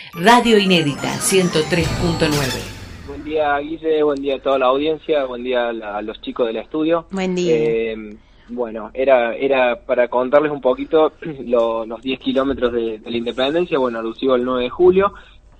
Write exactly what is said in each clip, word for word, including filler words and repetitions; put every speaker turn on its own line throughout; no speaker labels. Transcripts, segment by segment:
Radio Inédita ciento tres punto nueve.
Buen día, Guille, buen día a toda la audiencia, buen día a, la, a los chicos del estudio.
Buen día.
Eh, bueno, era era para contarles un poquito lo, los diez kilómetros de, de la Independencia, bueno, alusivo al nueve de julio,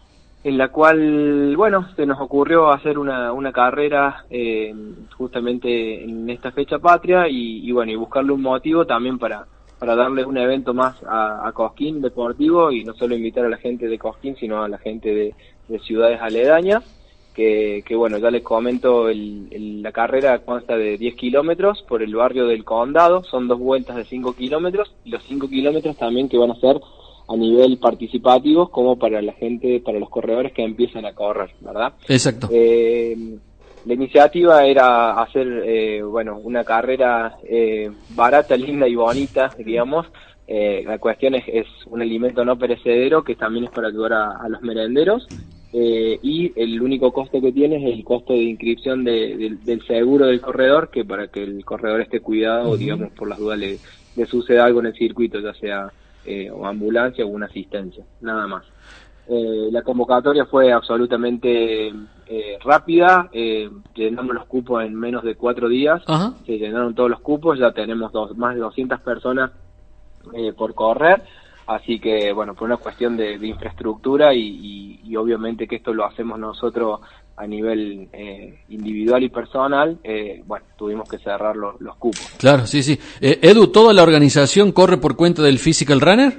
en la cual, bueno, se nos ocurrió hacer una, una carrera eh, justamente en esta fecha patria y, y bueno, y buscarle un motivo también para, para darle un evento más a, a Cosquín deportivo y no solo invitar a la gente de Cosquín, sino a la gente de, de ciudades aledañas. Que, que bueno, ya les comento, el, el, la carrera consta de diez kilómetros por el barrio del Condado, son dos vueltas de cinco kilómetros, y los cinco kilómetros también que van a ser a nivel participativo, como para la gente, para los corredores que empiezan a correr, ¿verdad?
Exacto.
Eh, la iniciativa era hacer, eh, bueno, una carrera eh, barata, linda y bonita, digamos. Eh, la cuestión es, es un alimento no perecedero que también es para ayudar a, a los merenderos. Eh, y el único costo que tiene es el costo de inscripción de, de, del seguro del corredor, que para que el corredor esté cuidado, uh-huh. digamos, por las dudas le, le suceda algo en el circuito, ya sea eh, o ambulancia o una asistencia, nada más. Eh, la convocatoria fue absolutamente eh, rápida, eh, llenamos los cupos en menos de cuatro días, uh-huh. se llenaron todos los cupos, ya tenemos dos, más de doscientas personas eh, por correr. Así que, bueno, por una cuestión de, de infraestructura y, y, y obviamente que esto lo hacemos nosotros a nivel eh, individual y personal, eh, bueno, tuvimos que cerrar lo, los cupos.
Claro, sí, sí. Eh, Edu, ¿toda la organización corre por cuenta del Physical Runner?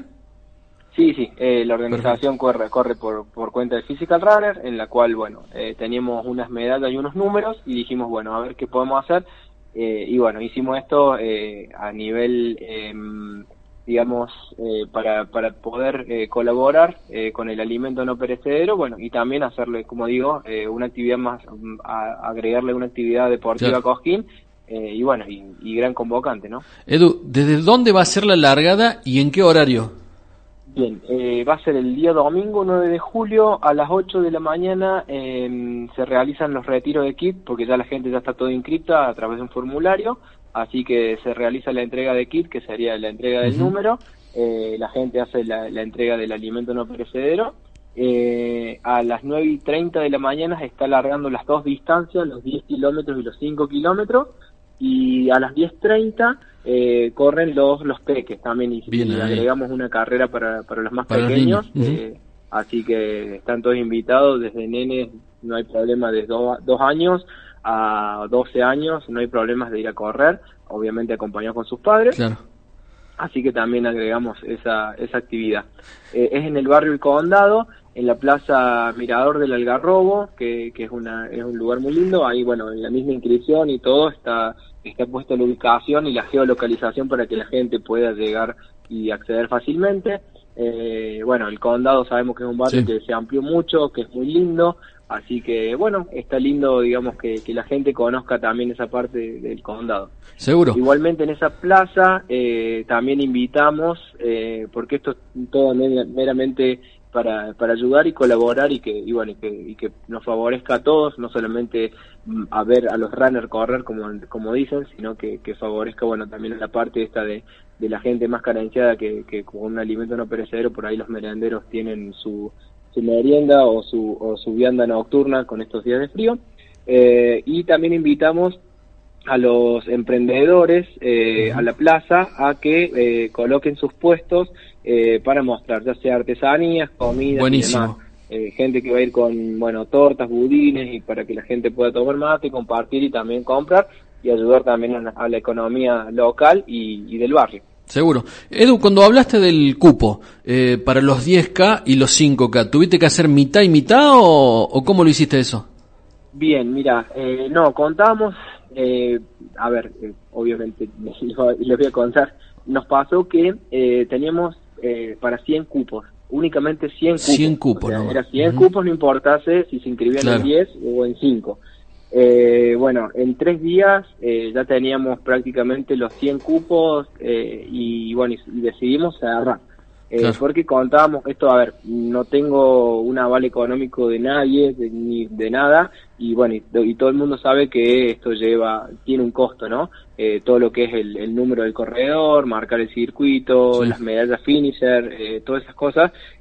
Sí, sí, eh, la organización corre, corre por, por cuenta del Physical Runner, en la cual, bueno, eh, teníamos unas medallas y unos números y dijimos, bueno, a ver qué podemos hacer. Eh, y bueno, hicimos esto eh, a nivel... Eh, digamos, eh, para, para poder eh, colaborar eh, con el alimento no perecedero, bueno, y también hacerle, como digo, eh, una actividad más, a, agregarle una actividad deportiva a Cosquín, eh, y bueno, y, y gran convocante, ¿no?
Edu, ¿desde dónde va a ser la largada y en qué horario?
Bien, eh, va a ser el día domingo nueve de julio a las ocho de la mañana, eh, se realizan los retiros de kit, porque ya la gente ya está todo inscrita a través de un formulario. Así que se realiza la entrega de kit, que sería la entrega del uh-huh. número, eh, la gente hace la, la entrega del alimento no perecedero, eh, a las nueve y treinta de la mañana se está alargando las dos distancias, los diez kilómetros y los cinco kilómetros, y a las diez treinta eh, corren los los peques también, y, y agregamos una carrera para, para los más para pequeños, los uh-huh. eh, así que están todos invitados, desde nenes no hay problema, desde do, dos años a doce años no hay problemas de ir a correr, obviamente acompañados con sus padres.
Claro.
Así que también agregamos esa esa actividad. Eh, es en el barrio El Condado, en la plaza Mirador del Algarrobo, que, que es una es un lugar muy lindo. Ahí, bueno, en la misma inscripción y todo está está puesta la ubicación y la geolocalización para que la gente pueda llegar y acceder fácilmente. Eh, bueno, El Condado sabemos que es un barrio sí. que se amplió mucho, que es muy lindo. Así que, bueno, está lindo, digamos, que, que la gente conozca también esa parte del condado.
Seguro.
Igualmente en esa plaza eh, también invitamos, eh, porque esto es todo meramente para, para ayudar y colaborar y que y bueno y que, y que nos favorezca a todos, no solamente a ver a los runners correr como como dicen, sino que, que favorezca, bueno, también a la parte esta de, de la gente más carenciada que, que con un alimento no perecedero, por ahí los merenderos tienen su... su merienda o su o su vianda nocturna con estos días de frío, eh, y también invitamos a los emprendedores eh, uh-huh. a la plaza a que eh, coloquen sus puestos eh, para mostrar ya sea artesanías, comidas y demás. Eh, gente que va a ir con, bueno, tortas, budines, y para que la gente pueda tomar mate, compartir y también comprar y ayudar también a la, a la economía local y, y del barrio.
Seguro. Edu, cuando hablaste del cupo eh, para los diez K y los cinco K, ¿tuviste que hacer mitad y mitad o, o cómo lo hiciste eso?
Bien, mira, eh, no, contamos, eh, a ver, eh, obviamente les voy a contar, nos pasó que eh, teníamos eh, para cien cupos, únicamente cien cupos.
cien cupos,
o sea,
no.
Era cien
Uh-huh.
cupos, no importase si se inscribían
claro.
en diez o en cinco. Eh, bueno, en tres días eh, ya teníamos prácticamente los cien cupos eh, y bueno, y, y decidimos cerrar. Eh, claro. Porque contábamos esto, a ver, no tengo un aval económico de nadie, de, ni de nada, y bueno, y, y todo el mundo sabe que esto lleva, tiene un costo, ¿no? Eh, todo lo que es el, el número del corredor, marcar el circuito, sí. las medallas finisher, eh, todas esas cosas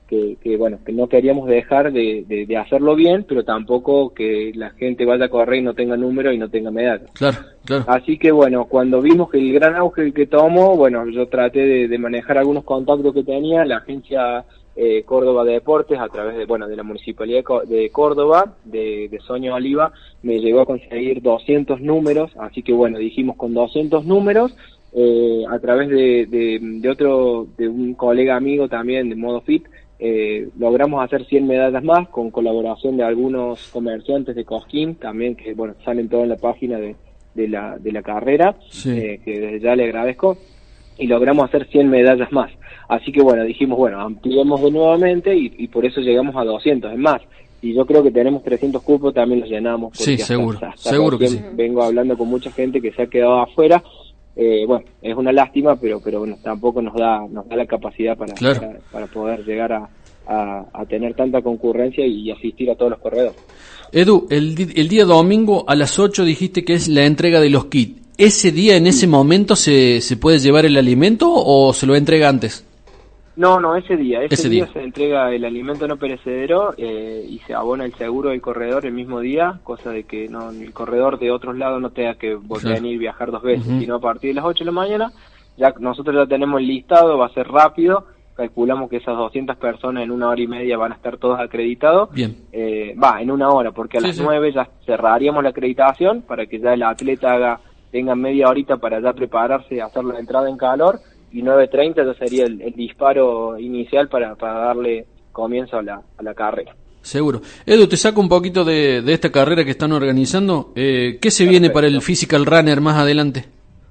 que, que bueno, que no queríamos dejar de, de, de hacerlo bien, pero tampoco que la gente vaya a correr y no tenga número y no tenga medalla.
Claro, claro.
Así que bueno, cuando vimos que el gran auge que tomó, bueno, yo traté de, de manejar algunos contactos que tenía, la agencia eh, Córdoba de Deportes, a través de, bueno, de la Municipalidad de Córdoba, de, de Sonia Oliva, me llegó a conseguir doscientos números, así que bueno, dijimos con doscientos números, eh, a través de, de, de otro, de un colega amigo también de Modo Fit, Eh, logramos hacer cien medallas más con colaboración de algunos comerciantes de Cosquín también, que bueno, salen todo en la página de, de la de la carrera,
sí.
eh, que desde ya le agradezco, y logramos hacer cien medallas más. Así que bueno, dijimos, bueno, ampliemos de nuevamente y, y por eso llegamos a doscientos, es más, y yo creo que tenemos trescientos cupos, también los llenamos.
Sí,
hasta,
seguro,
hasta
seguro que sí.
Vengo hablando con mucha gente que se ha quedado afuera. Eh, bueno, es una lástima, pero pero bueno, tampoco nos da nos da la capacidad para
claro.
para, para poder llegar a, a, a tener tanta concurrencia y asistir a todos los corredores.
Edu, el, el día domingo a las ocho dijiste que es la entrega de los kits. ¿Ese día, en ese momento, se, se puede llevar el alimento o se lo entrega antes?
No, no, ese día, ese,
ese
día,
día
se entrega el alimento no perecedero eh, y se abona el seguro del corredor el mismo día, cosa de que no el corredor de otros lados no tenga que volver a venir viajar dos veces, uh-huh. sino a partir de las ocho de la mañana, ya nosotros ya tenemos el listado, va a ser rápido, calculamos que esas doscientas personas en una hora y media van a estar todos acreditados.
Bien.
Eh, va, en una hora, porque a sí, las sí. nueve ya cerraríamos la acreditación para que ya el atleta haga, tenga media horita para ya prepararse, hacer la entrada en calor, y nueve treinta ya sería el, el disparo inicial para, para darle comienzo a la, a la carrera.
Seguro. Edu, te saco un poquito de, de esta carrera que están organizando. Eh, ¿Qué se
Perfecto.
viene para el Physical Runner más adelante?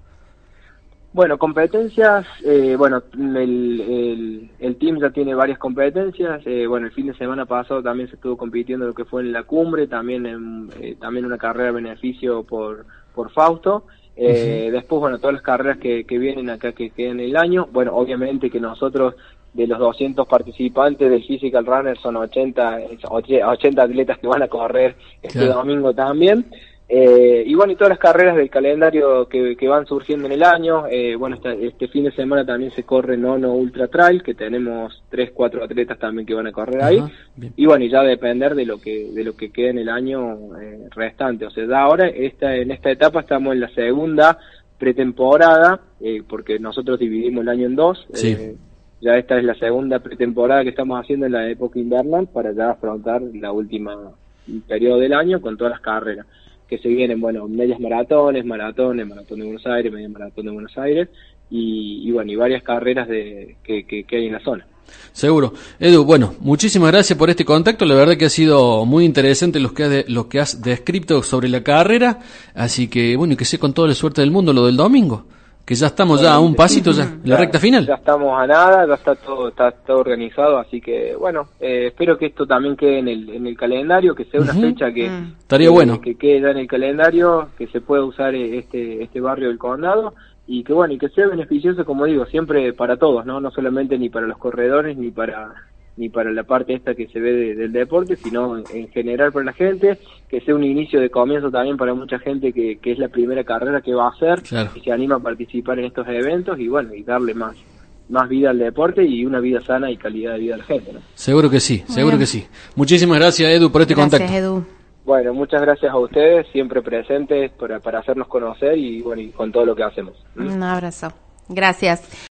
Bueno, competencias, eh, bueno, el, el, el team ya tiene varias competencias, eh, bueno, el fin de semana pasado también se estuvo compitiendo lo que fue en la cumbre, también en, eh, también una carrera de beneficio por, por Fausto, eh, uh-huh. Después, bueno, todas las carreras que, que vienen acá que quedan el año, bueno, obviamente que nosotros de los doscientos participantes del Physical Runner son ochenta, ochenta atletas que van a correr este claro. domingo también. Eh, y bueno, y todas las carreras del calendario que, que van surgiendo en el año, eh, bueno, este, este fin de semana también se corre Nono Ultra Trail, que tenemos tres, cuatro atletas también que van a correr ahí, uh-huh. y bueno, y ya depender de lo que de lo que quede en el año eh, restante, o sea, ya ahora esta, en esta etapa estamos en la segunda pretemporada, eh, porque nosotros dividimos el año en dos,
sí.
eh, ya esta es la segunda pretemporada que estamos haciendo en la época invernal para ya afrontar la última periodo del año con todas las carreras que se vienen, bueno, medias maratones, maratones, maratón de Buenos Aires, media maratón de Buenos Aires, y, y bueno, y varias carreras de que, que, que hay en la zona.
Seguro. Edu, bueno, muchísimas gracias por este contacto, la verdad que ha sido muy interesante lo que, has de, lo que has descrito sobre la carrera, así que bueno, y que sea con toda la suerte del mundo lo del domingo, que ya estamos bueno, ya a un pasito ya, en la recta final.
Ya estamos a nada, ya está todo está todo organizado, así que bueno, eh, espero que esto también quede en el en el calendario, que sea una uh-huh. fecha que
uh-huh. estaría
que,
bueno,
que quede ya en el calendario, que se pueda usar este este barrio del condado y que bueno, y que sea beneficioso, como digo, siempre para todos, no no solamente ni para los corredores ni para ni para la parte esta que se ve de, del deporte, sino en, en general para la gente, que sea un inicio de comienzo también para mucha gente que, que es la primera carrera que va a hacer,
claro.
y se anima a participar en estos eventos y bueno, y darle más más vida al deporte y una vida sana y calidad de vida a la gente, ¿no?
Seguro que sí, seguro bueno. que sí. Muchísimas gracias, Edu, por este
gracias,
contacto.
Edu.
Bueno, muchas gracias a ustedes, siempre presentes para, para hacernos conocer y bueno, y con todo lo que hacemos.
¿Mm? Un abrazo. Gracias.